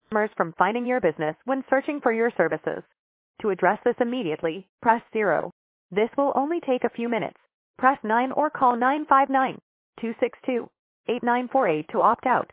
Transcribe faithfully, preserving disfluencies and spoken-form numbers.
customers from finding your business when searching for your services. To address this immediately, press zero. This will only take a few minutes. Press nine or call nine five nine, two six two, eight nine four eight to opt out.